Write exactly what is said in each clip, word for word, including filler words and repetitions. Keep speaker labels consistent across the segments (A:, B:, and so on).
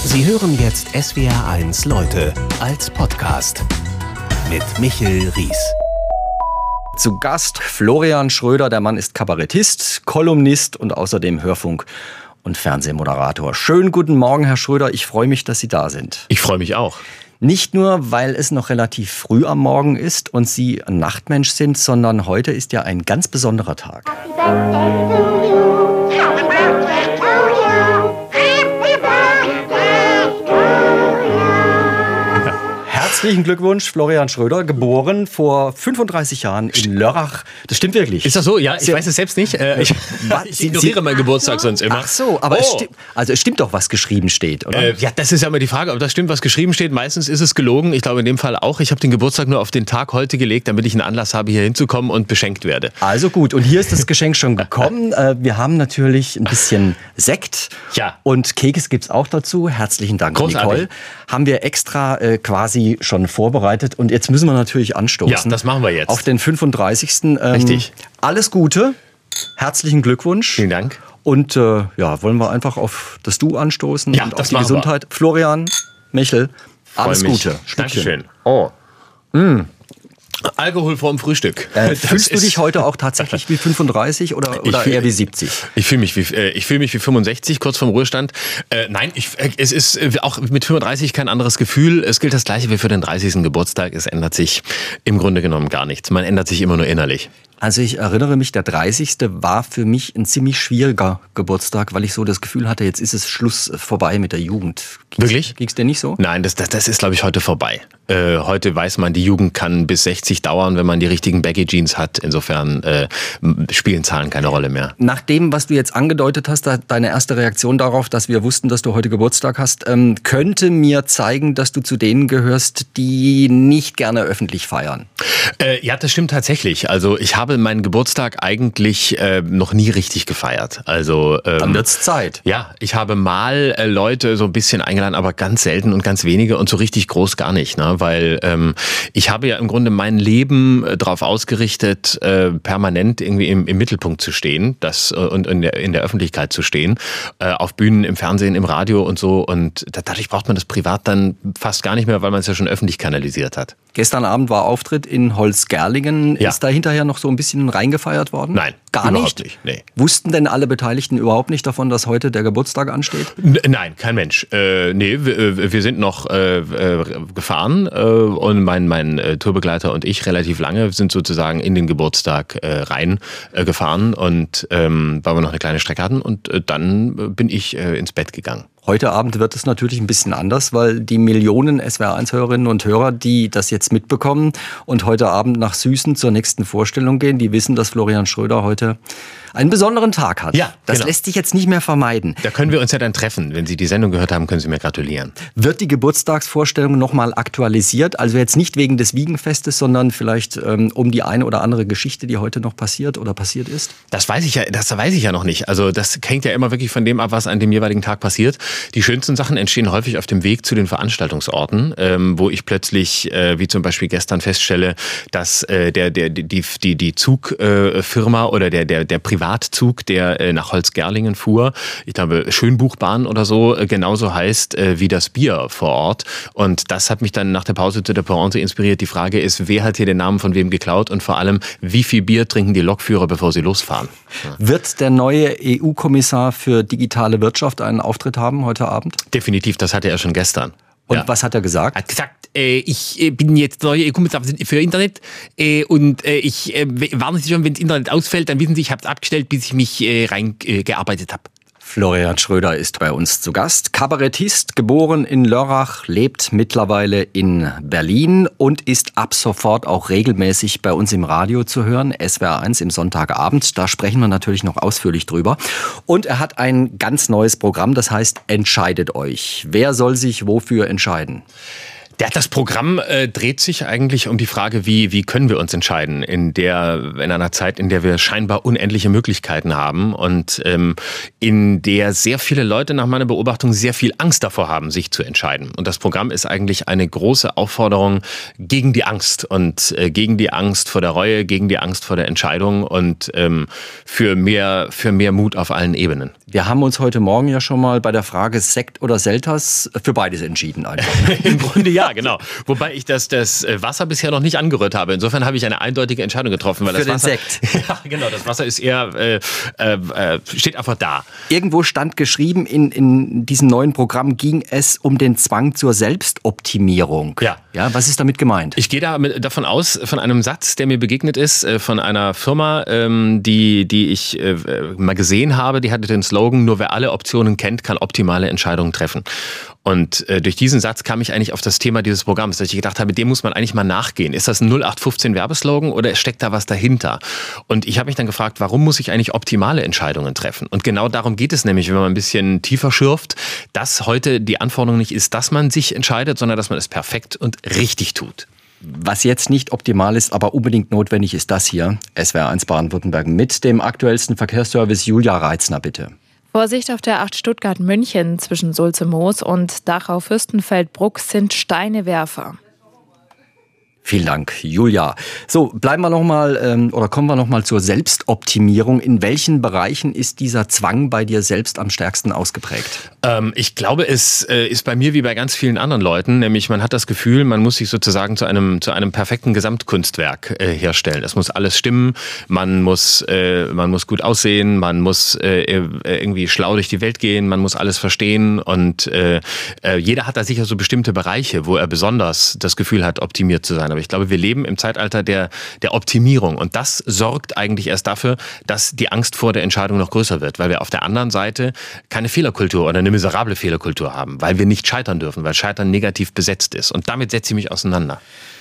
A: Sie hören jetzt S W R eins Leute als Podcast mit Michel Ries.
B: Zu Gast Florian Schröder, der Mann ist Kabarettist, Kolumnist und außerdem Hörfunk- und Fernsehmoderator. Schönen guten Morgen, Herr Schröder, ich freue mich, dass Sie da sind.
C: Ich freue mich auch.
B: Nicht nur, weil es noch relativ früh am Morgen ist und Sie ein Nachtmensch sind, sondern heute ist ja ein ganz besonderer Tag.
D: Happy birthday to you. Happy birthday to you. Happy birthday to you.
B: Herzlichen Glückwunsch, Florian Schröder, geboren vor fünfunddreißig Jahren in Lörrach. Das stimmt wirklich.
C: Ist das so? Ja, ich
B: Sie,
C: weiß es selbst nicht. Äh, ich,
B: Was?
C: ich ignoriere
B: Sie,
C: meinen Geburtstag sonst immer.
B: Ach so, aber
C: oh.
B: es, stimmt, also es stimmt doch, was geschrieben steht, oder?
C: Äh, ja, das ist ja immer die Frage, ob das stimmt, was geschrieben steht. Meistens ist es gelogen. Ich glaube in dem Fall auch. Ich habe den Geburtstag nur auf den Tag heute gelegt, damit ich einen Anlass habe, hier hinzukommen und beschenkt werde.
B: Also gut, und hier ist das Geschenk schon gekommen. Äh, wir haben natürlich ein bisschen Sekt.
C: Ja.
B: Und Kekse gibt's auch dazu. Herzlichen Dank,
C: Großartig.
B: Nicole. Haben wir extra äh, quasi schon vorbereitet. Und jetzt müssen wir natürlich anstoßen.
C: Ja, das machen wir jetzt.
B: Auf den fünfunddreißigsten Ähm,
C: Richtig.
B: Alles Gute. Herzlichen Glückwunsch.
C: Vielen Dank.
B: Und äh, ja, wollen wir einfach auf das Du anstoßen
C: Ja,
B: und auf
C: das
B: die
C: machen wir.
B: Florian, Florian, Michel, alles
C: Freu mich.
B: Gute. Stückchen.
C: Dankeschön. Oh. Mm. Alkohol vorm Frühstück.
B: Äh,
C: Das
B: fühlst du
C: ist-
B: dich heute auch tatsächlich wie fünfunddreißig oder,
C: Ich
B: oder
C: fühl-
B: eher wie siebzig?
C: Ich fühle mich wie äh, ich fühle mich wie fünfundsechzig, kurz vorm Ruhestand. Äh, nein, ich, äh, es ist äh, auch mit fünfunddreißig kein anderes Gefühl. Es gilt das Gleiche wie für den dreißigsten Geburtstag. Es ändert sich im Grunde genommen gar nichts. Man ändert sich immer nur innerlich.
B: Also ich erinnere mich, der dreißigste war für mich ein ziemlich schwieriger Geburtstag, weil ich so das Gefühl hatte, jetzt ist es Schluss vorbei mit der Jugend. Ging's,
C: Wirklich?
B: Ging's dir nicht so?
C: Nein, das, das, das ist, glaube ich, heute vorbei. Äh, heute weiß man, die Jugend kann bis sechzig dauern, wenn man die richtigen Baggy Jeans hat. Insofern äh, spielen Zahlen keine Rolle mehr.
B: Nach dem, was du jetzt angedeutet hast, da- deine erste Reaktion darauf, dass wir wussten, dass du heute Geburtstag hast, ähm, könnte mir zeigen, dass du zu denen gehörst, die nicht gerne öffentlich feiern.
C: Äh, ja, das stimmt tatsächlich. Also ich habe meinen Geburtstag eigentlich äh, noch nie richtig gefeiert. Also ähm,
B: Dann wird's Zeit.
C: ja, ich habe mal äh, Leute so ein bisschen eingeladen, aber ganz selten und ganz wenige und so richtig groß gar nicht, ne? Weil ähm, ich habe ja im Grunde mein Leben äh, darauf ausgerichtet, äh, permanent irgendwie im, im Mittelpunkt zu stehen, das äh, und in der, in der Öffentlichkeit zu stehen, äh, auf Bühnen, im Fernsehen, im Radio und so. Und da, dadurch braucht man das privat dann fast gar nicht mehr, weil man es ja schon öffentlich kanalisiert hat.
B: Gestern Abend war Auftritt in Holzgerlingen.
C: Ja.
B: Ist da hinterher noch so ein bisschen reingefeiert worden?
C: Nein,
B: Gar
C: überhaupt
B: nicht?
C: nicht, nee.
B: Wussten denn alle Beteiligten überhaupt nicht davon, dass heute der Geburtstag ansteht?
C: N- Nein, kein Mensch. Äh, nee, wir, wir sind noch äh, äh, gefahren äh, und mein, mein äh, Tourbegleiter und ich relativ lange sind sozusagen in den Geburtstag äh, rein äh, gefahren und ähm, weil wir noch eine kleine Strecke hatten und äh, dann äh, bin ich äh, ins Bett gegangen.
B: Heute Abend wird es natürlich ein bisschen anders, weil die Millionen S W R eins Hörerinnen und Hörer, die das jetzt mitbekommen und heute Abend nach Süßen zur nächsten Vorstellung gehen, die wissen, dass Florian Schröder heute einen besonderen Tag hat.
C: Ja,
B: das
C: genau.
B: lässt sich jetzt nicht mehr vermeiden.
C: Da können wir uns ja dann treffen. Wenn Sie die Sendung gehört haben, können Sie mir gratulieren.
B: Wird die Geburtstagsvorstellung nochmal aktualisiert? Also jetzt nicht wegen des Wiegenfestes, sondern vielleicht ähm, um die eine oder andere Geschichte, die heute noch passiert oder passiert ist?
C: Das weiß ich ja, das weiß ich ja noch nicht. Also das hängt ja immer wirklich von dem ab, was an dem jeweiligen Tag passiert. Die schönsten Sachen entstehen häufig auf dem Weg zu den Veranstaltungsorten, ähm, wo ich plötzlich, äh, wie zum Beispiel gestern feststelle, dass äh, der der die die die Zugfirma äh, oder der der der Privatzug, der äh, nach Holzgerlingen fuhr, ich glaube Schönbuchbahn oder so, äh, genauso heißt äh, wie das Bier vor Ort. Und das hat mich dann nach der Pause zu der Pointe inspiriert. Die Frage ist, wer hat hier den Namen von wem geklaut und vor allem, wie viel Bier trinken die Lokführer, bevor sie losfahren? Ja.
B: Wird der neue E U-Kommissar für digitale Wirtschaft einen Auftritt haben heute Abend?
C: Definitiv, das hatte er schon gestern.
B: Und
C: Ja.
B: was hat er gesagt?
E: hat gesagt, äh, ich äh, bin jetzt neuer E U-Kommissar für Internet äh, und äh, ich äh, warne Sie schon, wenn das Internet ausfällt, dann wissen Sie, ich habe es abgestellt, bis ich mich äh, reingearbeitet habe.
B: Florian Schröder ist bei uns zu Gast. Kabarettist, geboren in Lörrach, lebt mittlerweile in Berlin und ist ab sofort auch regelmäßig bei uns im Radio zu hören. S W R eins im Sonntagabend. Da sprechen wir natürlich noch ausführlich drüber. Und er hat ein ganz neues Programm, das heißt Entscheidet euch. Wer soll sich wofür entscheiden?
C: Ja, das Programm äh, dreht sich eigentlich um die Frage, wie, wie können wir uns entscheiden in der, in einer Zeit, in der wir scheinbar unendliche Möglichkeiten haben und ähm, in der sehr viele Leute nach meiner Beobachtung sehr viel Angst davor haben, sich zu entscheiden. Und das Programm ist eigentlich eine große Aufforderung gegen die Angst und äh, gegen die Angst vor der Reue, gegen die Angst vor der Entscheidung und ähm, für mehr, für mehr Mut auf allen Ebenen.
B: Wir haben uns heute Morgen ja schon mal bei der Frage Sekt oder Selters für beides entschieden. Einfach.
C: Im Grunde ja, genau. Wobei ich das, das Wasser bisher noch nicht angerührt habe. Insofern habe ich eine eindeutige Entscheidung getroffen. Weil
B: für
C: das
B: den
C: Wasser,
B: Sekt.
C: Ja, genau. Das Wasser ist eher, äh, äh, steht einfach da.
B: Irgendwo stand geschrieben, in, in diesem neuen Programm ging es um den Zwang zur Selbstoptimierung.
C: Ja.
B: Ja, was ist damit gemeint?
C: Ich gehe da mit, davon aus, von einem Satz, der mir begegnet ist, äh, von einer Firma, ähm, die, die ich äh, mal gesehen habe, die hatte den Slogan, nur wer alle Optionen kennt, kann optimale Entscheidungen treffen. Und äh, durch diesen Satz kam ich eigentlich auf das Thema dieses Programms, dass ich gedacht habe, dem muss man eigentlich mal nachgehen. Ist das ein null acht fünfzehn Werbeslogan oder steckt da was dahinter? Und ich habe mich dann gefragt, warum muss ich eigentlich optimale Entscheidungen treffen? Und genau darum geht es nämlich, wenn man ein bisschen tiefer schürft, dass heute die Anforderung nicht ist, dass man sich entscheidet, sondern dass man es perfekt und richtig tut.
B: Was jetzt nicht optimal ist, aber unbedingt notwendig, ist das hier. S W R eins Baden-Württemberg mit dem aktuellsten Verkehrsservice. Julia Reitzner, bitte.
F: Vorsicht auf der acht Stuttgart-München zwischen Sulze-Moos und Dachau-Fürstenfeldbruck sind Steinewerfer.
B: Vielen Dank, Julia. So, bleiben wir noch mal ähm, oder kommen wir noch mal zur Selbstoptimierung. In welchen Bereichen ist dieser Zwang bei dir selbst am stärksten ausgeprägt?
C: Ähm, ich glaube, es äh, ist bei mir wie bei ganz vielen anderen Leuten, nämlich man hat das Gefühl, man muss sich sozusagen zu einem zu einem perfekten Gesamtkunstwerk äh, herstellen. Es muss alles stimmen, man muss äh, man muss gut aussehen, man muss äh, irgendwie schlau durch die Welt gehen, man muss alles verstehen und äh, äh, jeder hat da sicher so bestimmte Bereiche, wo er besonders das Gefühl hat, optimiert zu sein. Aber ich glaube, wir leben im Zeitalter der, der Optimierung. Und das sorgt eigentlich erst dafür, dass die Angst vor der Entscheidung noch größer wird. Weil wir auf der anderen Seite keine Fehlerkultur oder eine miserable Fehlerkultur haben. Weil wir nicht scheitern dürfen, weil Scheitern negativ besetzt ist. Und damit setze ich mich auseinander.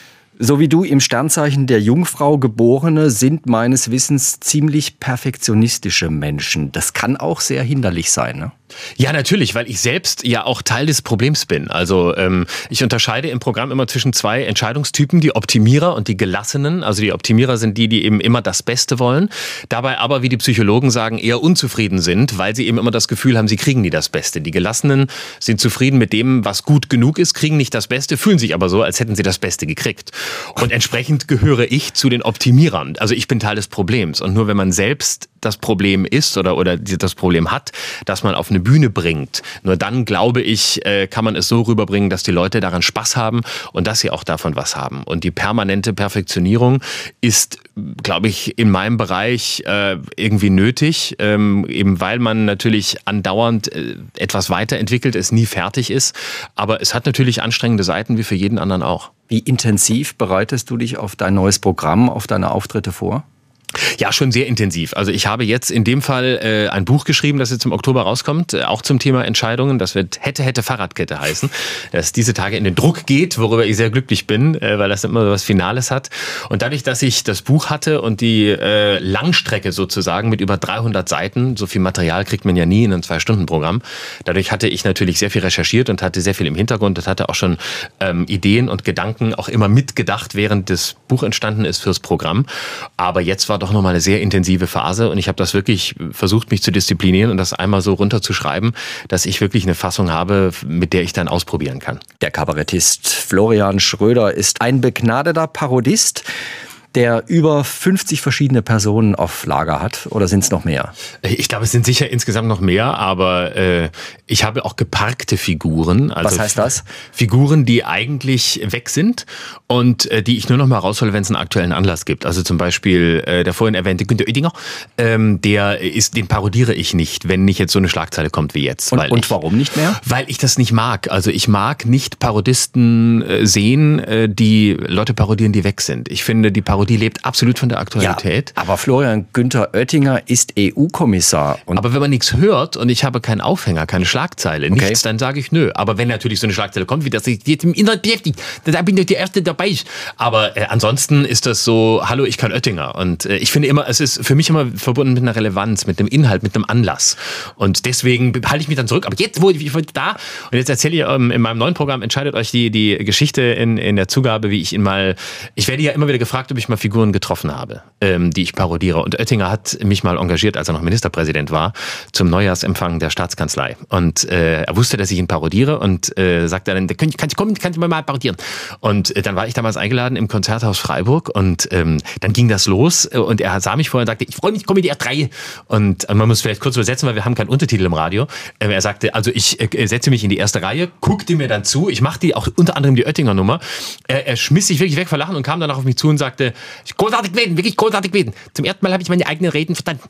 B: So wie du im Sternzeichen der Jungfrau Geborene sind meines Wissens ziemlich perfektionistische Menschen. Das kann auch sehr hinderlich sein, ne?
C: Ja, natürlich, weil ich selbst ja auch Teil des Problems bin. Also ähm, ich unterscheide im Programm immer zwischen zwei Entscheidungstypen, die Optimierer und die Gelassenen. Also die Optimierer sind die, die eben immer das Beste wollen, dabei aber, wie die Psychologen sagen, eher unzufrieden sind, weil sie eben immer das Gefühl haben, sie kriegen nie das Beste. Die Gelassenen sind zufrieden mit dem, was gut genug ist, kriegen nicht das Beste, fühlen sich aber so, als hätten sie das Beste gekriegt. Und entsprechend gehöre ich zu den Optimierern. Also ich bin Teil des Problems. Und nur wenn man selbst das Problem ist oder, oder das Problem hat, dass man auf eine Bühne bringt. Nur dann, glaube ich, kann man es so rüberbringen, dass die Leute daran Spaß haben und dass sie auch davon was haben. Und die permanente Perfektionierung ist, glaube ich, in meinem Bereich irgendwie nötig, eben weil man natürlich andauernd etwas weiterentwickelt, es nie fertig ist. Aber es hat natürlich anstrengende Seiten, wie für jeden anderen auch.
B: Wie intensiv bereitest du dich auf dein neues Programm, auf deine Auftritte vor?
C: Ja, schon sehr intensiv. Also ich habe jetzt in dem Fall äh, ein Buch geschrieben, das jetzt im Oktober rauskommt, äh, auch zum Thema Entscheidungen. Das wird Hätte, Hätte, Fahrradkette heißen. Das diese Tage in den Druck geht, worüber ich sehr glücklich bin, äh, weil das immer so was Finales hat. Und dadurch, dass ich das Buch hatte und die äh, Langstrecke sozusagen mit über dreihundert Seiten, so viel Material kriegt man ja nie in einem Zwei-Stunden-Programm, dadurch hatte ich natürlich sehr viel recherchiert und hatte sehr viel im Hintergrund und hatte auch schon ähm, Ideen und Gedanken auch immer mitgedacht, während das Buch entstanden ist fürs Programm. Aber jetzt war doch nochmal eine sehr intensive Phase und ich habe das wirklich versucht, mich zu disziplinieren und das einmal so runterzuschreiben, dass ich wirklich eine Fassung habe, mit der ich dann ausprobieren kann.
B: Der Kabarettist Florian Schröder ist ein begnadeter Parodist, der über fünfzig verschiedene Personen auf Lager hat, oder sind es noch mehr?
C: Ich glaube, es sind sicher insgesamt noch mehr, aber äh, ich habe auch geparkte Figuren. Also
B: was heißt das?
C: Figuren, die eigentlich weg sind und äh, die ich nur noch mal raushole, wenn es einen aktuellen Anlass gibt. Also zum Beispiel äh, der vorhin erwähnte Günter Oettinger, ähm, der ist, den parodiere ich nicht, wenn nicht jetzt so eine Schlagzeile kommt wie jetzt.
B: Und,
C: weil
B: und
C: ich,
B: warum nicht mehr?
C: Weil ich das nicht mag. Also ich mag nicht Parodisten äh, sehen, äh, die Leute parodieren, die weg sind. Ich finde, die Parodisten Parodie lebt absolut von der Aktualität.
B: Ja, aber Florian Günther Oettinger ist E U-Kommissar. Und
C: aber wenn man nichts hört und ich habe keinen Aufhänger, keine Schlagzeile,
B: Okay.
C: nichts, dann sage ich nö. Aber wenn natürlich so eine Schlagzeile kommt, wie das sich jetzt im Internet beschäftigt, dann bin ich die Erste dabei. Aber äh, ansonsten ist das so, hallo, ich kann Oettinger. Und äh, ich finde immer, es ist für mich immer verbunden mit einer Relevanz, mit einem Inhalt, mit einem Anlass. Und deswegen halte ich mich dann zurück. Aber jetzt, wo ich, ich da, und jetzt erzähle ich ähm, in meinem neuen Programm, entscheidet euch die, die Geschichte in, in der Zugabe, wie ich ihn mal, ich werde ja immer wieder gefragt, ob ich mal Figuren getroffen habe, ähm, die ich parodiere. Und Oettinger hat mich mal engagiert, als er noch Ministerpräsident war, zum Neujahrsempfang der Staatskanzlei. Und äh, er wusste, dass ich ihn parodiere und äh, sagte dann, kann ich, kann ich kommen, kann ich mal parodieren. Und äh, dann war ich damals eingeladen im Konzerthaus Freiburg und ähm, dann ging das los und er sah mich vorher und sagte, ich freue mich, ich komme in die R drei. Und äh, man muss vielleicht kurz übersetzen, weil wir haben keinen Untertitel im Radio. Äh, er sagte, also ich äh, setze mich in die erste Reihe, guckte mir dann zu, ich machte auch unter anderem die Oettinger Nummer. Er, er schmiss sich wirklich weg vor Lachen und kam danach auf mich zu und sagte, großartig gewesen, wirklich großartig gewesen. Zum ersten Mal habe ich meine eigenen Reden verstanden.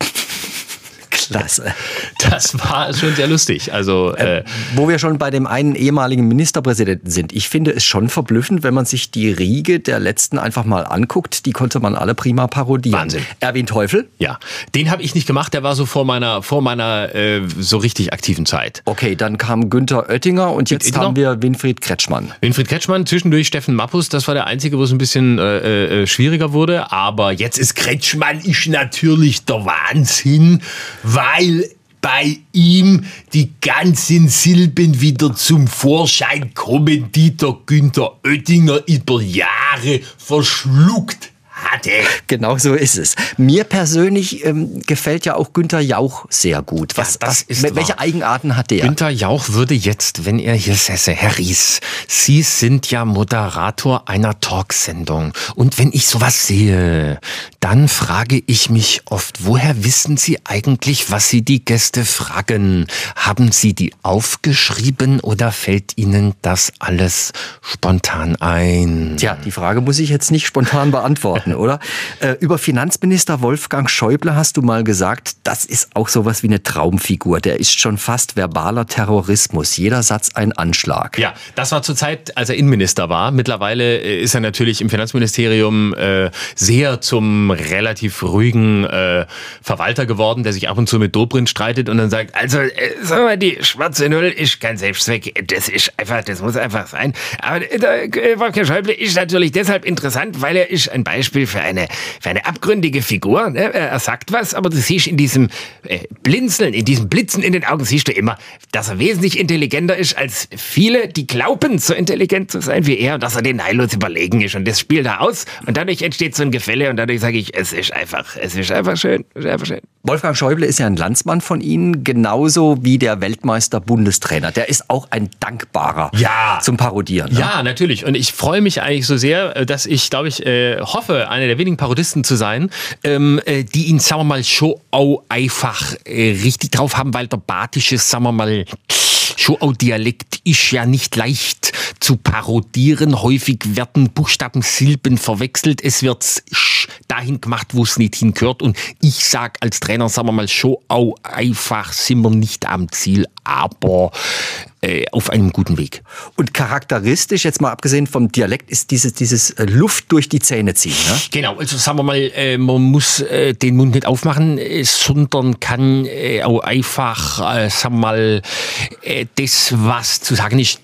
B: klasse.
C: Das war schon sehr lustig. Also, äh,
B: Wo wir schon bei dem einen ehemaligen Ministerpräsidenten sind. Ich finde es schon verblüffend, wenn man sich die Riege der letzten einfach mal anguckt. Die konnte man alle prima parodieren.
C: Wahnsinn.
B: Erwin Teufel?
C: ja, den habe ich nicht gemacht. Der war so vor meiner, vor meiner äh, so richtig aktiven Zeit.
B: Okay, dann kam Günther Oettinger und jetzt
C: Oettinger?
B: haben wir Winfried Kretschmann.
C: Winfried Kretschmann, zwischendurch Steffen Mappus, das war der einzige, wo es ein bisschen äh, äh, schwieriger wurde. Aber jetzt ist Kretschmann ist natürlich der Wahnsinn, weil bei ihm die ganzen Silben wieder zum Vorschein kommen, die der Günther Oettinger über Jahre verschluckt hatte.
B: Genau so ist es. Mir persönlich ähm, gefällt ja auch Günther Jauch sehr gut. Was,
C: Ja, das
B: was,
C: ist
B: welche
C: wahr.
B: Eigenarten hat der?
C: Günther Jauch würde jetzt, wenn er hier säße, Herr Ries, Sie sind ja Moderator einer Talksendung. Und wenn ich sowas sehe, dann frage ich mich oft, woher wissen Sie eigentlich, was Sie die Gäste fragen? Haben Sie die aufgeschrieben oder fällt Ihnen das alles spontan ein?
B: Tja, die Frage muss ich jetzt nicht spontan beantworten, oder? Äh, über Finanzminister Wolfgang Schäuble hast du mal gesagt, das ist auch sowas wie eine Traumfigur. Der ist schon fast verbaler Terrorismus. Jeder Satz ein Anschlag.
C: Ja, das war zur Zeit, als er Innenminister war. Mittlerweile ist er natürlich im Finanzministerium äh, sehr zum relativ ruhigen äh, Verwalter geworden, der sich ab und zu mit Dobrindt streitet und dann sagt, also äh, sag mal, die schwarze Null ist kein Selbstzweck. Das ist einfach, das muss einfach sein. Aber der äh, Wolfgang Schäuble ist natürlich deshalb interessant, weil er ist ein Beispiel für eine, für eine abgründige Figur. Ne? Er sagt was, aber du siehst in diesem äh, Blinzeln, in diesem Blitzen in den Augen, siehst du immer, dass er wesentlich intelligenter ist als viele, die glauben, so intelligent zu sein wie er und dass er denen heillos überlegen ist. Und das spielt er aus und dadurch entsteht so ein Gefälle und dadurch sage ich, es ist einfach, es ist einfach schön, es ist einfach schön.
B: Wolfgang Schäuble ist ja ein Landsmann von Ihnen, genauso wie der Weltmeister-Bundestrainer. Der ist auch ein dankbarer
C: Ja.
B: zum Parodieren. Ne?
C: Ja, natürlich. Und ich freue mich eigentlich so sehr, dass ich, glaube ich, äh, hoffe, einer der wenigen Parodisten zu sein, ähm, äh, die ihn, sagen wir mal, schon auch einfach äh, richtig drauf haben, weil der badische, sagen wir mal, schon auch Dialekt ist ja nicht leicht zu parodieren. Häufig werden Buchstaben, Silben verwechselt. Es wird sch dahin gemacht, wo es nicht hingehört. Und ich sag als Trainer, sagen wir mal, schon auch einfach sind wir nicht am Ziel, aber äh, auf einem guten Weg.
B: Und charakteristisch, jetzt mal abgesehen vom Dialekt, ist dieses, dieses äh, Luft durch die Zähne ziehen. Ne?
C: Genau, also sagen wir mal, äh, man muss äh, den Mund nicht aufmachen, äh, sondern kann äh, auch einfach, äh, sagen wir mal, äh, das, was zu sagen ist.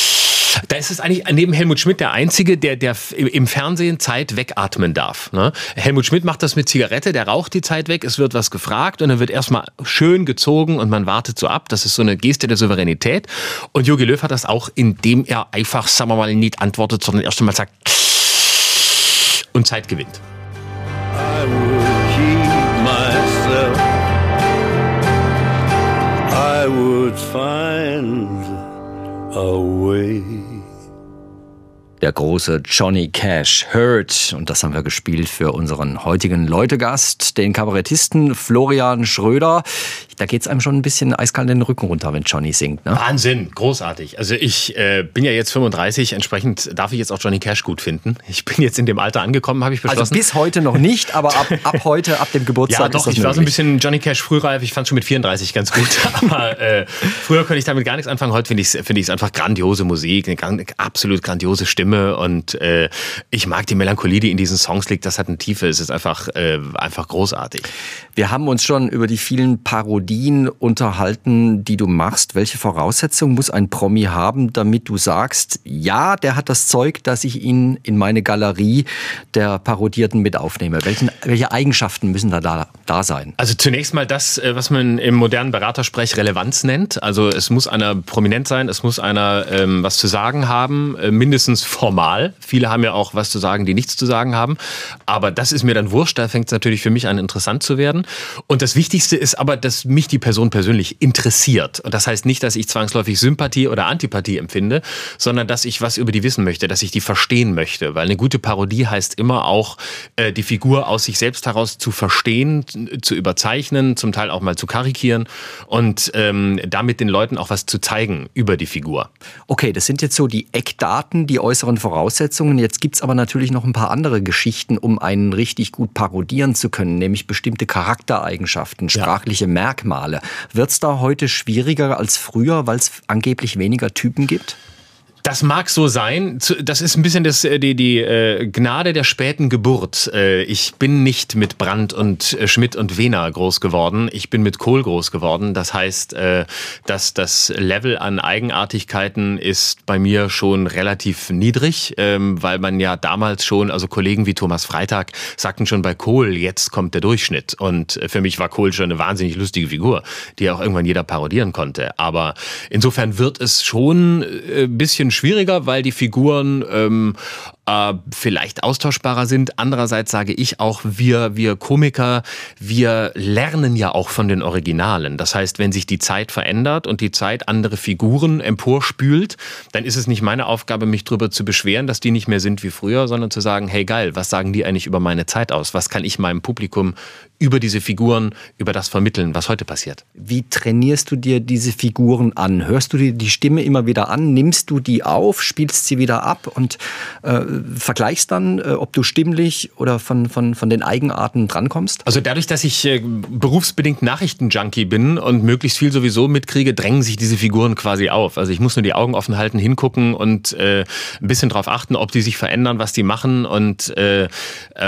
C: Da ist es eigentlich neben Helmut Schmidt der Einzige, der, der im Fernsehen Zeit wegatmen darf. Ne? Helmut Schmidt macht das mit Zigarette, der raucht die Zeit weg, es wird was gefragt und dann wird erstmal schön gezogen und man wartet so ab. Das ist so eine Geste der Souveränität. Und Jogi Löw hat das auch, indem er einfach, sagen wir mal, nicht antwortet, sondern erst einmal sagt und Zeit gewinnt.
G: I would keep myself. I would find a way.
B: Der große Johnny Cash, Hurt. Und das haben wir gespielt für unseren heutigen Leutegast, den Kabarettisten Florian Schröder. Da geht's einem schon ein bisschen eiskalt den Rücken runter, wenn Johnny singt. Ne?
C: Wahnsinn, großartig. Also ich äh, bin ja jetzt fünfunddreißig, entsprechend darf ich jetzt auch Johnny Cash gut finden. Ich bin jetzt in dem Alter angekommen, habe ich beschlossen.
B: Also bis heute noch nicht, aber ab, ab heute, ab dem Geburtstag
C: Ja,
B: ist
C: doch,
B: das
C: ich war so ein
B: möglich.
C: bisschen Johnny Cash frühreif. Ich fand schon mit vierunddreißig ganz gut. Aber äh, früher konnte ich damit gar nichts anfangen. Heute finde ich es find ich's einfach grandiose Musik, eine ganz, absolut grandiose Stimme. Stimme und äh, ich mag die Melancholie, die in diesen Songs liegt. Das hat eine Tiefe, es ist einfach, äh, einfach großartig.
B: Wir haben uns schon über die vielen Parodien unterhalten, die du machst. Welche Voraussetzungen muss ein Promi haben, damit du sagst, ja, der hat das Zeug, dass ich ihn in meine Galerie der Parodierten mit aufnehme? Welchen, welche Eigenschaften müssen da, da da sein?
C: Also zunächst mal das, was man im modernen Beratersprech Relevanz nennt. Also es muss einer prominent sein, es muss einer ähm, was zu sagen haben, äh, mindestens formal. Viele haben ja auch was zu sagen, die nichts zu sagen haben. Aber das ist mir dann wurscht, da fängt es natürlich für mich an, interessant zu werden. Und das Wichtigste ist aber, dass mich die Person persönlich interessiert. Und das heißt nicht, dass ich zwangsläufig Sympathie oder Antipathie empfinde, sondern dass ich was über die wissen möchte, dass ich die verstehen möchte. Weil eine gute Parodie heißt immer auch, äh, die Figur aus sich selbst heraus zu verstehen, zu überzeichnen, zum Teil auch mal zu karikieren und ähm, damit den Leuten auch was zu zeigen über die Figur.
B: Okay, das sind jetzt so die Eckdaten, die äußeren Voraussetzungen. Jetzt gibt's aber natürlich noch ein paar andere Geschichten, um einen richtig gut parodieren zu können, nämlich bestimmte Charaktereigenschaften, sprachliche ja. Merkmale. Wird's da heute schwieriger als früher, weil es angeblich weniger Typen gibt?
C: Das mag so sein. Das ist ein bisschen das, die, die äh, Gnade der späten Geburt. Äh, ich bin nicht mit Brandt und äh, Schmidt und Wehner groß geworden. Ich bin mit Kohl groß geworden. Das heißt, äh, dass das Level an Eigenartigkeiten ist bei mir schon relativ niedrig, ähm, weil man ja damals schon, also Kollegen wie Thomas Freitag sagten schon bei Kohl, jetzt kommt der Durchschnitt. Und für mich war Kohl schon eine wahnsinnig lustige Figur, die auch irgendwann jeder parodieren konnte. Aber insofern wird es schon ein bisschen schwieriger, weil die Figuren ähm, äh, vielleicht austauschbarer sind. Andererseits sage ich auch, wir, wir Komiker, wir lernen ja auch von den Originalen. Das heißt, wenn sich die Zeit verändert und die Zeit andere Figuren emporspült, dann ist es nicht meine Aufgabe, mich darüber zu beschweren, dass die nicht mehr sind wie früher, sondern zu sagen, hey geil, was sagen die eigentlich über meine Zeit aus? Was kann ich meinem Publikum über diese Figuren, über das vermitteln, was heute passiert?
B: Wie trainierst du dir diese Figuren an? Hörst du dir die Stimme immer wieder an? Nimmst du die auf, spielst sie wieder ab und äh, vergleichst dann, äh, ob du stimmlich oder von, von, von den Eigenarten drankommst?
C: Also dadurch, dass ich äh, berufsbedingt Nachrichtenjunkie bin und möglichst viel sowieso mitkriege, drängen sich diese Figuren quasi auf. Also ich muss nur die Augen offen halten, hingucken und äh, ein bisschen drauf achten, ob die sich verändern, was die machen und äh, äh,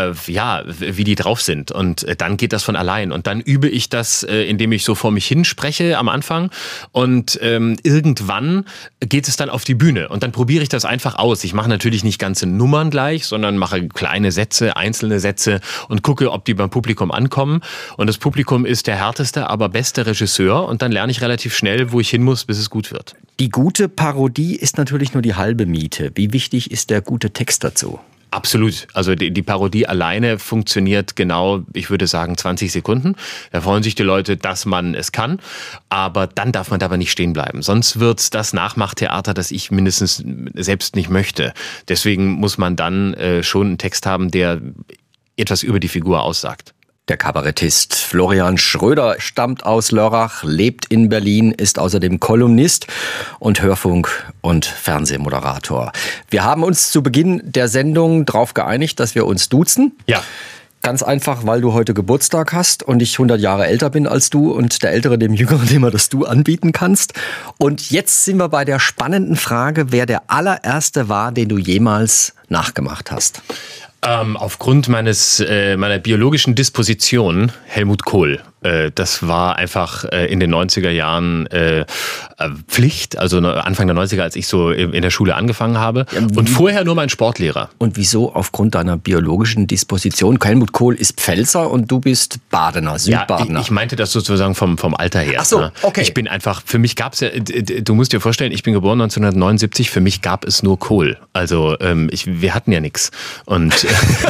C: ja, wie die drauf sind. Und äh, dann geht das von allein. Und dann übe ich das, äh, indem ich so vor mich hin spreche am Anfang. Und ähm, irgendwann geht es dann auf die Bühne. Und dann probiere ich das einfach aus. Ich mache natürlich nicht ganze Nummern gleich, sondern mache kleine Sätze, einzelne Sätze und gucke, ob die beim Publikum ankommen. Und das Publikum ist der härteste, aber beste Regisseur. Und dann lerne ich relativ schnell, wo ich hin muss, bis es gut wird.
B: Die gute Parodie ist natürlich nur die halbe Miete. Wie wichtig ist der gute Text dazu?
C: Absolut. Also die, die Parodie alleine funktioniert genau, ich würde sagen, zwanzig Sekunden. Da freuen sich die Leute, dass man es kann. Aber dann darf man dabei nicht stehen bleiben. Sonst wird's das Nachmachtheater, das ich mindestens selbst nicht möchte. Deswegen muss man dann äh, schon einen Text haben, der etwas über die Figur aussagt.
B: Der Kabarettist Florian Schröder stammt aus Lörrach, lebt in Berlin, ist außerdem Kolumnist und Hörfunk- und Fernsehmoderator. Wir haben uns zu Beginn der Sendung darauf geeinigt, dass wir uns duzen.
C: Ja.
B: Ganz einfach, weil du heute Geburtstag hast und ich hundert Jahre älter bin als du und der Ältere dem Jüngeren immer das Du anbieten kannst. Und jetzt sind wir bei der spannenden Frage, wer der allererste war, den du jemals nachgemacht hast.
C: Ähm, aufgrund meines äh, meiner biologischen Disposition Helmut Kohl. Äh, das war einfach äh, in den neunziger Jahren äh, Pflicht, also Anfang der neunziger, als ich so in der Schule angefangen habe. Ja, und vorher nur mein Sportlehrer.
B: Und wieso aufgrund deiner biologischen Disposition? Helmut Kohl ist Pfälzer und du bist Badener, Südbadener.
C: Ja, ich, ich meinte das sozusagen vom, vom Alter her.
B: Ach so,
C: ne?
B: okay.
C: Ich bin einfach, für mich gab es ja, du musst dir vorstellen, ich bin geboren neunzehnhundertneunundsiebzig, für mich gab es nur Kohl. Also ähm, ich, wir hatten ja nichts. Und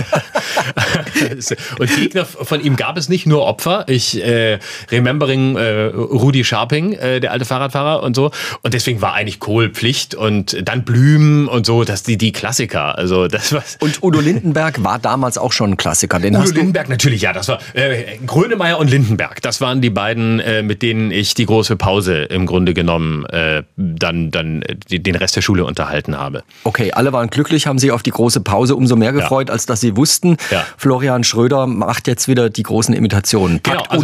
C: und Gegner von ihm gab es nicht, nur Opfer. Ich äh, remembering äh, Rudi Scharping, äh, der alte Fahrradfahrer und so. Und deswegen war eigentlich Kohl Pflicht und dann Blüm und so, das die die Klassiker. Also das war.
B: Und Udo Lindenberg war damals auch schon ein Klassiker. Den
C: Udo
B: hast du
C: Lindenberg natürlich, ja, das war äh, Grönemeyer und Lindenberg. Das waren die beiden, äh, mit denen ich die große Pause im Grunde genommen äh, dann dann die, den Rest der Schule unterhalten habe.
B: Okay, alle waren glücklich, haben sich auf die große Pause umso mehr gefreut, ja. als dass sie wussten,
C: ja.
B: Florian Schröder macht jetzt wieder die großen Imitationen. Packt
C: Genau, also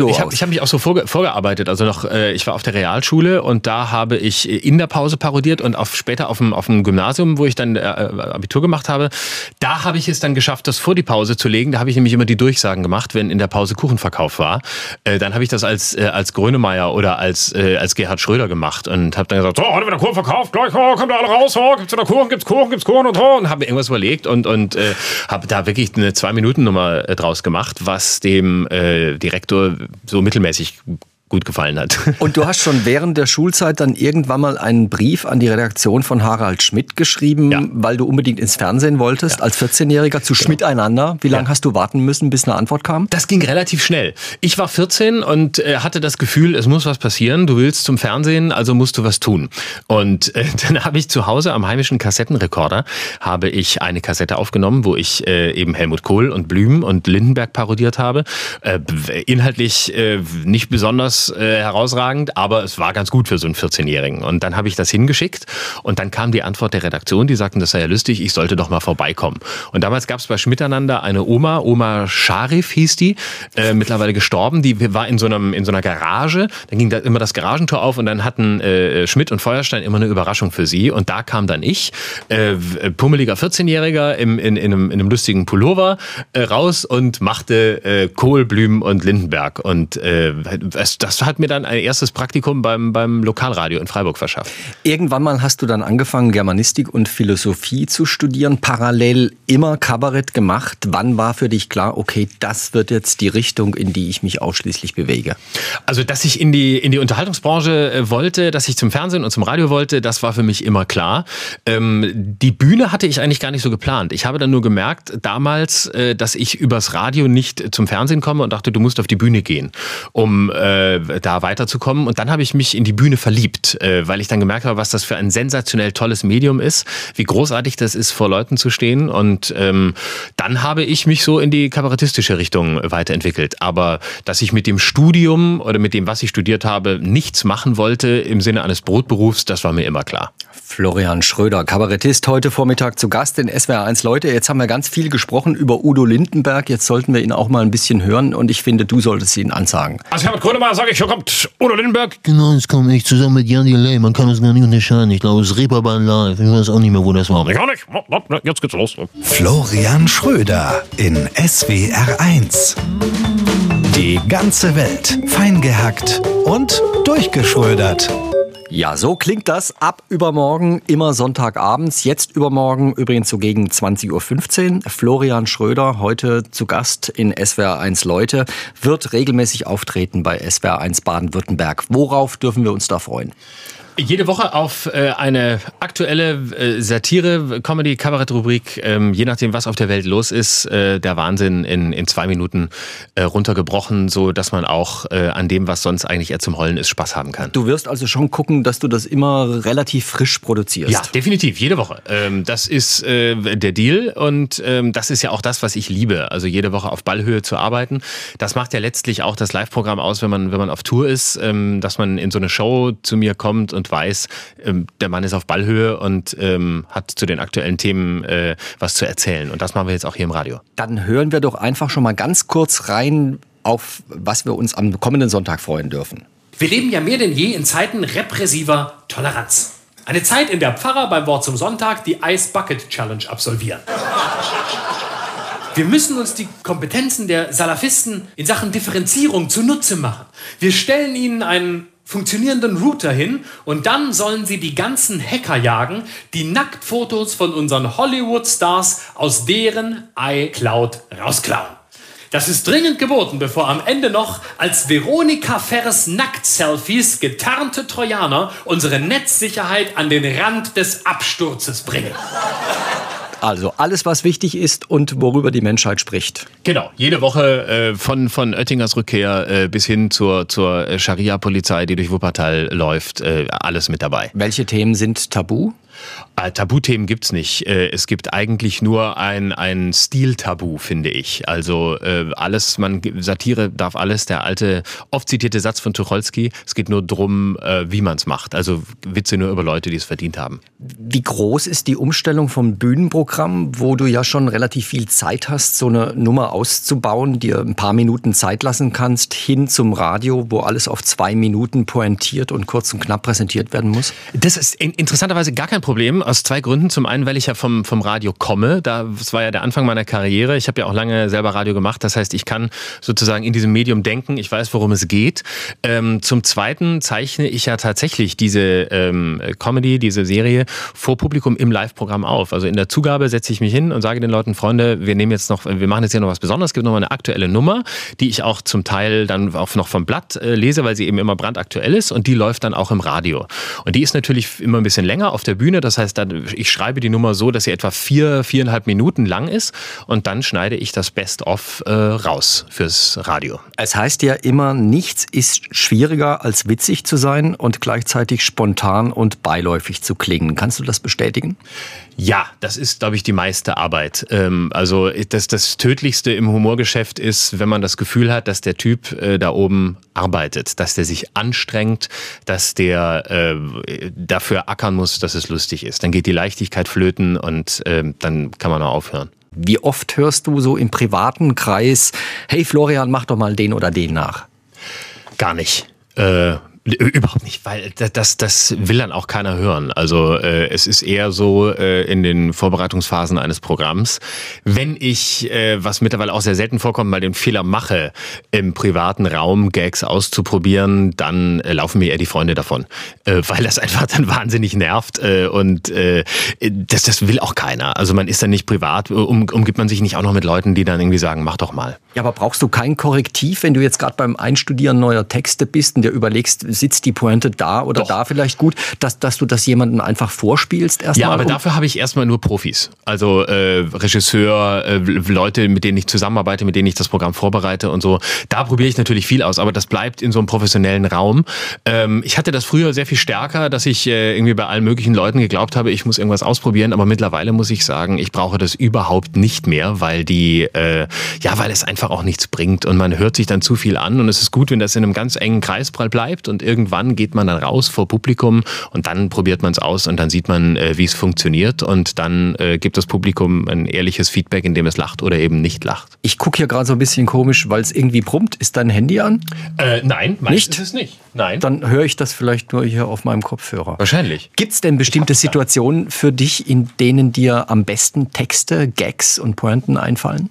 B: so
C: ich hab,
B: aus.
C: Ich habe mich auch so vorge- vorgearbeitet. Also noch, äh, ich war auf der Realschule und da habe ich in der Pause parodiert und auf, später auf dem, auf dem Gymnasium, wo ich dann äh, Abitur gemacht habe, da habe ich es dann geschafft, das vor die Pause zu legen. Da habe ich nämlich immer die Durchsagen gemacht, wenn in der Pause Kuchenverkauf war. Äh, dann habe ich das als, äh, als Grönemeyer oder als, äh, als Gerhard Schröder gemacht und habe dann gesagt, so, heute wird der Kuchen verkauft, gleich, oh, kommt da alle raus, oh, gibt's wieder Kuchen, gibt's Kuchen, gibt's Kuchen und so. Und habe mir irgendwas überlegt und, und äh, habe da wirklich eine Zwei-Minuten-Nummer äh, draus gemacht, was dem äh, Direktor so mittelmäßig gut gefallen hat.
B: Und du hast schon während der Schulzeit dann irgendwann mal einen Brief an die Redaktion von Harald Schmidt geschrieben,
C: Ja.
B: weil du unbedingt ins Fernsehen wolltest,
C: Ja.
B: als vierzehnjähriger zu Schmidt einander. Wie lange
C: Ja.
B: hast du warten müssen, bis eine Antwort kam?
C: Das ging relativ schnell. Ich war vierzehn und äh, hatte das Gefühl, es muss was passieren. Du willst zum Fernsehen, also musst du was tun. Und äh, dann habe ich zu Hause am heimischen Kassettenrekorder habe ich eine Kassette aufgenommen, wo ich äh, eben Helmut Kohl und Blüm und Lindenberg parodiert habe. Äh, inhaltlich äh, nicht besonders äh, herausragend, aber es war ganz gut für so einen vierzehnjährigen. Und dann habe ich das hingeschickt und dann kam die Antwort der Redaktion, die sagten, das sei ja lustig, ich sollte doch mal vorbeikommen. Und damals gab es bei Schmiteinander eine Oma, Oma Scharif hieß die, äh, mittlerweile gestorben, die war in so einem in so einer Garage, dann ging da immer das Garagentor auf und dann hatten äh, Schmidt und Feuerstein immer eine Überraschung für sie und da kam dann ich, äh, pummeliger vierzehnjähriger im, in, in, einem, in einem lustigen Pullover äh, raus und machte äh, Kohl, Blüm und Lindenberg und äh, es, das hat mir dann ein erstes Praktikum beim, beim Lokalradio in Freiburg verschafft.
B: Irgendwann mal hast du dann angefangen, Germanistik und Philosophie zu studieren, parallel immer Kabarett gemacht. Wann war für dich klar, okay, das wird jetzt die Richtung, in die ich mich ausschließlich bewege?
C: Also, dass ich in die, in die Unterhaltungsbranche äh, wollte, dass ich zum Fernsehen und zum Radio wollte, das war für mich immer klar. Ähm, die Bühne hatte ich eigentlich gar nicht so geplant. Ich habe dann nur gemerkt damals, äh, dass ich übers Radio nicht zum Fernsehen komme und dachte, du musst auf die Bühne gehen, um äh, da weiterzukommen. Und dann habe ich mich in die Bühne verliebt, äh, weil ich dann gemerkt habe, was das für ein sensationell tolles Medium ist, wie großartig das ist, vor Leuten zu stehen. Und ähm, dann habe ich mich so in die kabarettistische Richtung weiterentwickelt. Aber dass ich mit dem Studium oder mit dem, was ich studiert habe, nichts machen wollte im Sinne eines Brotberufs, das war mir immer klar.
B: Florian Schröder, Kabarettist, heute Vormittag zu Gast in S W R eins. Leute, jetzt haben wir ganz viel gesprochen über Udo Lindenberg. Jetzt sollten wir ihn auch mal ein bisschen hören und ich finde, du solltest ihn ansagen.
C: Also Herbert Grönemeyer, sage ich, hier kommt Udo Lindenberg.
H: Genau, es komme ich zusammen mit Jan Delay. Man kann es gar nicht unterscheiden. Ich glaube, es ist Reeperbahn Live. Ich weiß auch nicht mehr, wo das war.
C: Ich auch nicht. Jetzt geht's los.
A: Florian Schröder in S W R eins. Die ganze Welt fein gehackt und durchgeschrödert.
B: Ja, so klingt das ab übermorgen, immer Sonntagabends. Jetzt übermorgen übrigens so gegen zwanzig Uhr fünfzehn. Florian Schröder, heute zu Gast in S W R eins Leute, wird regelmäßig auftreten bei S W R eins Baden-Württemberg. Worauf dürfen wir uns da freuen?
C: Jede Woche auf äh, eine aktuelle äh, Satire, Comedy, Kabarett-Rubrik, ähm, je nachdem, was auf der Welt los ist, äh, der Wahnsinn in, in zwei Minuten äh, runtergebrochen, so dass man auch äh, an dem, was sonst eigentlich eher zum Heulen ist, Spaß haben kann.
B: Du wirst also schon gucken, dass du das immer relativ frisch produzierst.
C: Ja, definitiv, jede Woche. Ähm, das ist äh, der Deal und ähm, das ist ja auch das, was ich liebe. Also jede Woche auf Ballhöhe zu arbeiten. Das macht ja letztlich auch das Live-Programm aus, wenn man, wenn man auf Tour ist, ähm, dass man in so eine Show zu mir kommt und weiß, ähm, der Mann ist auf Ballhöhe und ähm, hat zu den aktuellen Themen äh, was zu erzählen. Und das machen wir jetzt auch hier im Radio.
B: Dann hören wir doch einfach schon mal ganz kurz rein, auf was wir uns am kommenden Sonntag freuen dürfen.
I: Wir leben ja mehr denn je in Zeiten repressiver Toleranz. Eine Zeit, in der Pfarrer beim Wort zum Sonntag die Ice Bucket Challenge absolvieren. Wir müssen uns die Kompetenzen der Salafisten in Sachen Differenzierung zunutze machen. Wir stellen ihnen einen funktionierenden Router hin und dann sollen sie die ganzen Hacker jagen, die Nacktfotos von unseren Hollywood-Stars aus deren iCloud rausklauen. Das ist dringend geboten, bevor am Ende noch als Veronika Ferres Nackt-Selfies getarnte Trojaner unsere Netzsicherheit an den Rand des Absturzes bringen.
B: Also alles, was wichtig ist und worüber die Menschheit spricht.
C: Genau, jede Woche äh, von, von Oettingers Rückkehr äh, bis hin zur, zur Scharia-Polizei, die durch Wuppertal läuft, äh, alles mit dabei.
B: Welche Themen sind tabu?
C: Äh, Tabuthemen gibt's nicht. Äh, es gibt eigentlich nur ein, ein Stiltabu, finde ich. Also äh, alles, man Satire darf alles. Der alte, oft zitierte Satz von Tucholsky, es geht nur drum, äh, wie man's macht. Also Witze nur über Leute, die es verdient haben.
B: Wie groß ist die Umstellung vom Bühnenprogramm, wo du ja schon relativ viel Zeit hast, so eine Nummer auszubauen, dir ein paar Minuten Zeit lassen kannst, hin zum Radio, wo alles auf zwei Minuten pointiert und kurz und knapp präsentiert werden muss?
C: Das ist in, interessanterweise gar kein Problem, aus zwei Gründen. Zum einen, weil ich ja vom, vom Radio komme. Das war ja der Anfang meiner Karriere. Ich habe ja auch lange selber Radio gemacht. Das heißt, ich kann sozusagen in diesem Medium denken. Ich weiß, worum es geht. Ähm, zum Zweiten zeichne ich ja tatsächlich diese ähm, Comedy, diese Serie vor Publikum im Live-Programm auf. Also in der Zugabe setze ich mich hin und sage den Leuten, Freunde, wir nehmen jetzt noch, wir machen jetzt hier noch was Besonderes. Es gibt noch mal eine aktuelle Nummer, die ich auch zum Teil dann auch noch vom Blatt äh, lese, weil sie eben immer brandaktuell ist, und die läuft dann auch im Radio. Und die ist natürlich immer ein bisschen länger auf der Bühne. Das heißt, dann, ich schreibe die Nummer so, dass sie etwa vier, viereinhalb Minuten lang ist, und dann schneide ich das Best-of äh, raus fürs Radio.
B: Es heißt ja immer, nichts ist schwieriger als witzig zu sein und gleichzeitig spontan und beiläufig zu klingen. Kannst du das bestätigen?
C: Ja, das ist, glaube ich, die meiste Arbeit. Ähm, also das, das Tödlichste im Humorgeschäft ist, wenn man das Gefühl hat, dass der Typ äh, da oben arbeitet, dass der sich anstrengt, dass der äh, dafür ackern muss, dass es lustig ist. Dann geht die Leichtigkeit flöten, und äh, dann kann man auch aufhören.
B: Wie oft hörst du so im privaten Kreis, hey Florian, mach doch mal den oder den nach?
C: Gar nicht. Äh, Überhaupt nicht, weil das, das will dann auch keiner hören. Also äh, es ist eher so äh, in den Vorbereitungsphasen eines Programms, wenn ich, äh, was mittlerweile auch sehr selten vorkommt, mal den Fehler mache, im privaten Raum Gags auszuprobieren, dann äh, laufen mir eher die Freunde davon, äh, weil das einfach dann wahnsinnig nervt, äh, und äh, das, das will auch keiner. Also man ist dann nicht privat, um, umgibt man sich nicht auch noch mit Leuten, die dann irgendwie sagen, mach doch mal.
B: Ja, aber brauchst du kein Korrektiv, wenn du jetzt gerade beim Einstudieren neuer Texte bist und dir überlegst, sitzt die Pointe da oder
C: Doch.
B: da vielleicht gut, dass, dass du das jemandem einfach vorspielst erstmal?
C: Ja, aber dafür habe ich erstmal nur Profis. Also äh, Regisseur, äh, Leute, mit denen ich zusammenarbeite, mit denen ich das Programm vorbereite und so. Da probiere ich natürlich viel aus, aber das bleibt in so einem professionellen Raum. Ähm, ich hatte das früher sehr viel stärker, dass ich äh, irgendwie bei allen möglichen Leuten geglaubt habe, ich muss irgendwas ausprobieren, aber mittlerweile muss ich sagen, ich brauche das überhaupt nicht mehr, weil die, äh, ja, weil es einfach auch nichts bringt und man hört sich dann zu viel an, und es ist gut, wenn das in einem ganz engen Kreis bleibt, und irgendwann geht man dann raus vor Publikum und dann probiert man es aus und dann sieht man, äh, wie es funktioniert, und dann äh, gibt das Publikum ein ehrliches Feedback, in dem es lacht oder eben nicht lacht.
B: Ich gucke hier gerade so ein bisschen komisch, weil es irgendwie brummt. Ist dein Handy an?
C: Äh, nein,
B: nicht?
C: Ist es nicht. Nein.
B: Dann höre ich das vielleicht nur hier auf meinem Kopfhörer.
C: Wahrscheinlich.
B: Gibt es denn bestimmte Situationen für dich, in denen dir am besten Texte, Gags und Pointen einfallen?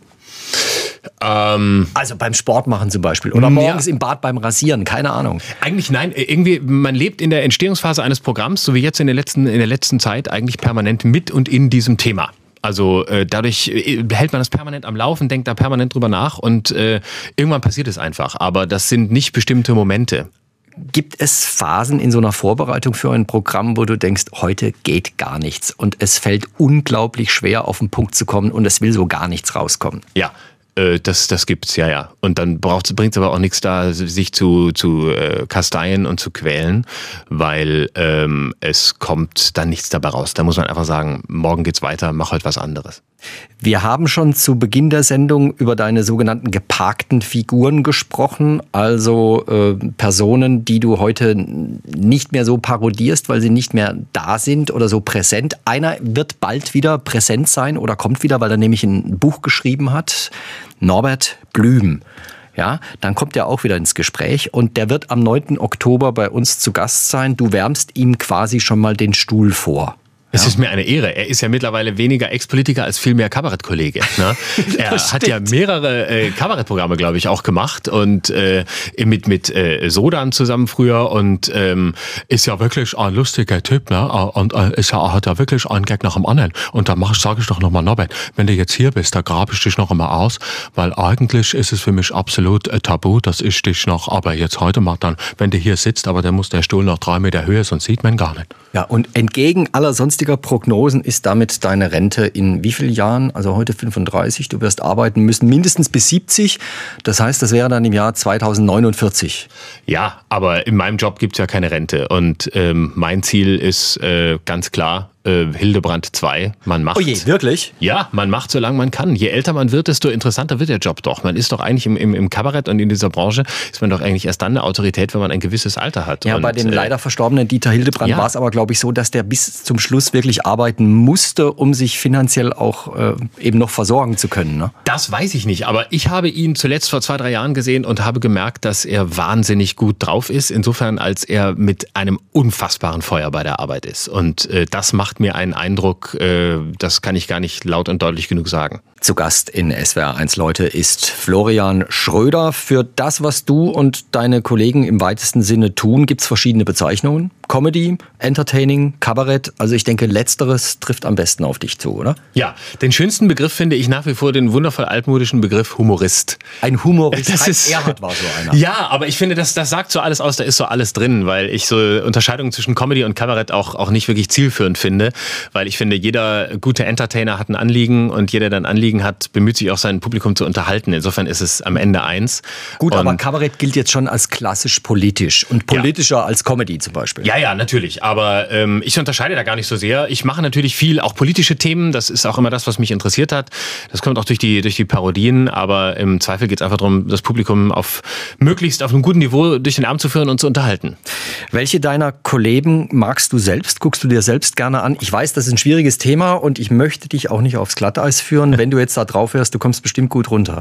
C: Ähm,
B: also beim Sport machen zum Beispiel oder morgens ja. im Bad beim Rasieren, keine Ahnung.
C: Eigentlich nein, irgendwie, man lebt in der Entstehungsphase eines Programms, so wie jetzt in der letzten, in der letzten Zeit, eigentlich permanent mit und in diesem Thema. Also äh, dadurch äh, hält man das permanent am Laufen, denkt da permanent drüber nach, und äh, irgendwann passiert es einfach. Aber das sind nicht bestimmte Momente.
B: Gibt es Phasen in so einer Vorbereitung für ein Programm, wo du denkst, heute geht gar nichts und es fällt unglaublich schwer, auf den Punkt zu kommen und es will so gar nichts rauskommen?
C: Ja. Das, das gibt's, ja, ja. Und dann bringt es aber auch nichts da, sich zu, zu äh, kasteien und zu quälen, weil ähm, es kommt dann nichts dabei raus. Da muss man einfach sagen, morgen geht's weiter, mach heute was anderes.
B: Wir haben schon zu Beginn der Sendung über deine sogenannten geparkten Figuren gesprochen, also äh, Personen, die du heute nicht mehr so parodierst, weil sie nicht mehr da sind oder so präsent. Einer wird bald wieder präsent sein oder kommt wieder, weil er nämlich ein Buch geschrieben hat, Norbert Blüm. Ja, dann kommt er auch wieder ins Gespräch und der wird am neunten Oktober bei uns zu Gast sein. Du wärmst ihm quasi schon mal den Stuhl vor.
C: Es
B: ja.
C: ist mir eine Ehre. Er ist ja mittlerweile weniger Ex-Politiker als vielmehr Kabarettkollege. Ne? Er hat ja mehrere äh, Kabarettprogramme, glaube ich, auch gemacht und äh, mit mit äh, Sodan zusammen früher und ähm, ist ja wirklich ein lustiger Typ, ne? Und äh, ist ja hat ja wirklich einen Gag nach dem anderen. Und da mach, sage ich doch nochmal, Norbert, wenn du jetzt hier bist, da grabe ich dich noch einmal aus, weil eigentlich ist es für mich absolut äh, tabu, dass ich dich noch, aber jetzt heute mal dann, wenn du hier sitzt, aber dann muss der Stuhl noch drei Meter Höhe, sonst sieht man gar nicht.
B: Ja, und entgegen aller sonstigen Prognosen ist damit deine Rente in wie vielen Jahren? Also heute fünfunddreißig, du wirst arbeiten müssen, mindestens bis siebzig. Das heißt, das wäre dann im Jahr zweitausendneunundvierzig.
C: Ja, aber in meinem Job gibt's ja keine Rente. Und ähm, mein Ziel ist äh, ganz klar, äh, Hildebrand zwei. Man macht.
B: Oh je, wirklich?
C: Ja, man macht, solange man kann. Je älter man wird, desto interessanter wird der Job doch. Man ist doch eigentlich im, im, im Kabarett und in dieser Branche ist man doch eigentlich erst dann eine Autorität, wenn man ein gewisses Alter hat.
B: Ja,
C: und,
B: bei dem
C: äh,
B: leider verstorbenen Dieter Hildebrand
C: ja.
B: war es aber, glaube ich, so, dass der bis zum Schluss wirklich arbeiten musste, um sich finanziell auch äh, eben noch versorgen zu können. Ne?
C: Das weiß ich nicht, aber ich habe ihn zuletzt vor zwei, drei Jahren gesehen und habe gemerkt, dass er wahnsinnig gut drauf ist. Insofern, als er mit einem unfassbaren Feuer bei der Arbeit ist. Und äh, das macht mir einen Eindruck, äh, das kann ich gar nicht laut und deutlich genug sagen.
B: Zu Gast in S W R eins Leute ist Florian Schröder. Für das, was du und deine Kollegen im weitesten Sinne tun, gibt es verschiedene Bezeichnungen. Comedy, Entertaining, Kabarett. Also ich denke, letzteres trifft am besten auf dich zu, oder?
C: Ja, den schönsten Begriff finde ich nach wie vor den wundervoll altmodischen Begriff Humorist.
B: Ein Humorist.
C: Das ist,
B: Erhard war so einer.
C: Ja, aber ich finde, das, das sagt so alles aus, da ist so alles drin, weil ich so Unterscheidungen zwischen Comedy und Kabarett auch, auch nicht wirklich zielführend finde, weil ich finde, jeder gute Entertainer hat ein Anliegen und jeder, der ein Anliegen hat, bemüht sich auch sein Publikum zu unterhalten. Insofern ist es am Ende eins.
B: Gut,
C: und
B: aber Kabarett gilt jetzt schon als klassisch politisch und politischer ja. als Comedy zum Beispiel.
C: Ja, ja, natürlich. Aber ähm, ich unterscheide da gar nicht so sehr. Ich mache natürlich viel, auch politische Themen. Das ist auch immer das, was mich interessiert hat. Das kommt auch durch die, durch die Parodien. Aber im Zweifel geht es einfach darum, das Publikum auf möglichst auf einem guten Niveau durch den Abend zu führen und zu unterhalten.
B: Welche deiner Kollegen magst du selbst? Guckst du dir selbst gerne an? Ich weiß, das ist ein schwieriges Thema und ich möchte dich auch nicht aufs Glatteis führen. Wenn du jetzt da drauf wärst, du kommst bestimmt gut runter.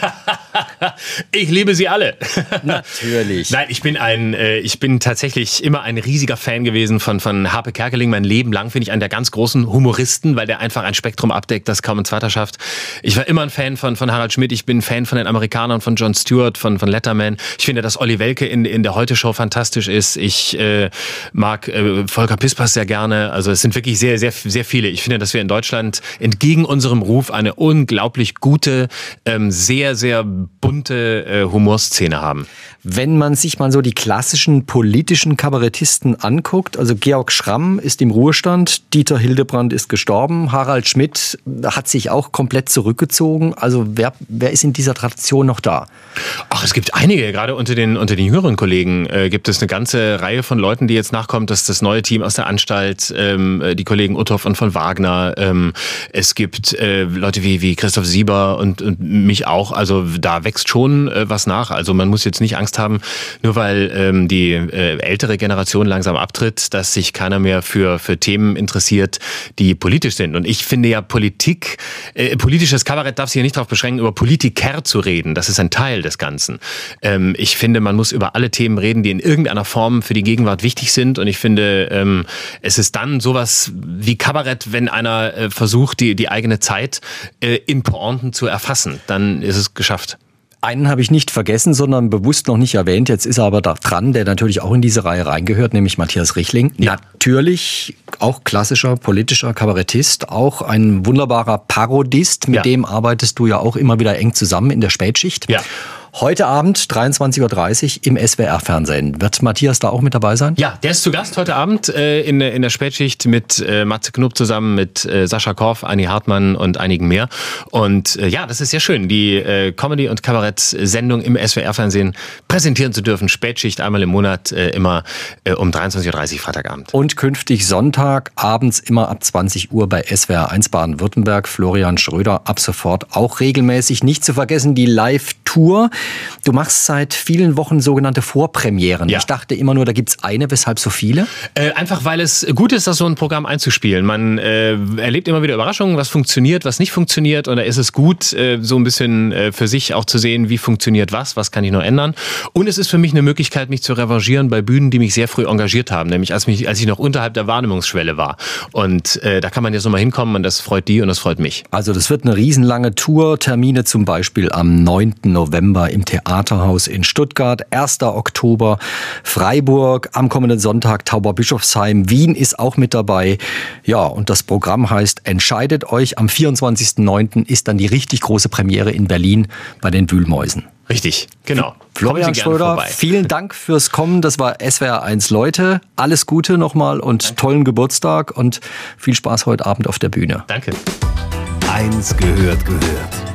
C: Ich liebe sie alle.
B: Natürlich.
C: Nein, ich bin ein, äh, ich bin tatsächlich immer ein riesiger Fan gewesen von, von Harpe Kerkeling. Mein Leben lang finde ich einen der ganz großen Humoristen, weil der einfach ein Spektrum abdeckt, das kaum ein zweiter schafft. Ich war immer ein Fan von, von Harald Schmidt. Ich bin ein Fan von den Amerikanern, von Jon Stewart, von, von Letterman. Ich finde, dass Olli Welke in, in der Heute-Show fantastisch ist. Ich äh, mag äh, Volker Pispers sehr gerne. Also es sind wirklich sehr, sehr, sehr viele. Ich finde, dass wir in Deutschland entgegen unserem Ruf eine unglaublich gute, ähm, sehr, sehr bunte äh, Humorszene haben.
B: Wenn man sich mal so die klassischen politischen Kabarettisten anguckt, also Georg Schramm ist im Ruhestand, Dieter Hildebrand ist gestorben, Harald Schmidt hat sich auch komplett zurückgezogen. Also wer, wer ist in dieser Tradition noch da?
C: Ach, es gibt einige, gerade unter den, unter den jüngeren Kollegen äh, gibt es eine ganze Reihe von Leuten, die jetzt nachkommen. Das ist das neue Team aus der Anstalt, ähm, die Kollegen Uthoff und von Wagner. Ähm, es gibt äh, Leute wie, wie Christoph Sieber und, und mich auch. Also da wächst schon äh, was nach. Also man muss jetzt nicht Angst haben, nur weil ähm, die äh, ältere Generation langsam abtritt, dass sich keiner mehr für, für Themen interessiert, die politisch sind. Und ich finde ja Politik, äh, politisches Kabarett darf sich ja nicht darauf beschränken, über Politiker zu reden. Das ist ein Teil des Ganzen. Ähm, ich finde, man muss über alle Themen reden, die in irgendeiner Form für die Gegenwart wichtig sind. Und ich finde, ähm, es ist dann sowas wie Kabarett, wenn einer äh, versucht, die, die eigene Zeit äh, in Pointen zu erfassen. Dann ist es geschafft.
B: Einen habe ich nicht vergessen, sondern bewusst noch nicht erwähnt. Jetzt ist er aber da dran, der natürlich auch in diese Reihe reingehört, nämlich Matthias Richling. Ja. Natürlich auch klassischer politischer Kabarettist, auch ein wunderbarer Parodist. Mit ja. dem arbeitest du ja auch immer wieder eng zusammen in der Spätschicht.
C: Ja.
B: Heute Abend, dreiundzwanzig Uhr dreißig im S W R-Fernsehen. Wird Matthias da auch mit dabei sein?
C: Ja, der ist zu Gast heute Abend äh, in, in der Spätschicht mit äh, Matze Knob zusammen, mit äh, Sascha Korf, Anni Hartmann und einigen mehr. Und äh, ja, das ist sehr schön, die äh, Comedy- und Kabarett-Sendung im S W R-Fernsehen präsentieren zu dürfen. Spätschicht einmal im Monat, äh, immer äh, um dreiundzwanzig Uhr dreißig Freitagabend.
B: Und künftig Sonntag, abends immer ab zwanzig Uhr bei S W R eins Baden-Württemberg. Florian Schröder ab sofort auch regelmäßig. Nicht zu vergessen die Live-Tour. Du machst seit vielen Wochen sogenannte Vorpremieren. Ja. Ich dachte immer nur, da gibt's eine. Weshalb so viele?
C: Äh, einfach, weil es gut ist, das so ein Programm einzuspielen. Man äh, erlebt immer wieder Überraschungen, was funktioniert, was nicht funktioniert. Und da ist es gut, äh, so ein bisschen äh, für sich auch zu sehen, wie funktioniert was, was kann ich noch ändern. Und es ist für mich eine Möglichkeit, mich zu revanchieren bei Bühnen, die mich sehr früh engagiert haben. Nämlich als, mich, als ich noch unterhalb der Wahrnehmungsschwelle war. Und äh, da kann man jetzt nochmal hinkommen und das freut die und das freut mich.
B: Also das wird eine riesenlange Tour. Termine zum Beispiel am neunten November im Theaterhaus in Stuttgart, ersten Oktober Freiburg, am kommenden Sonntag Tauberbischofsheim, Wien ist auch mit dabei. Ja, und das Programm heißt Entscheidet euch. Am vierundzwanzigsten neunten ist dann die richtig große Premiere in Berlin bei den Wühlmäusen.
C: Richtig, genau.
B: Florian Schröder, vielen Dank fürs Kommen. Das war S W R eins Leute. Alles Gute nochmal und Danke. Tollen Geburtstag und viel Spaß heute Abend auf der Bühne.
C: Danke.
A: Eins gehört gehört.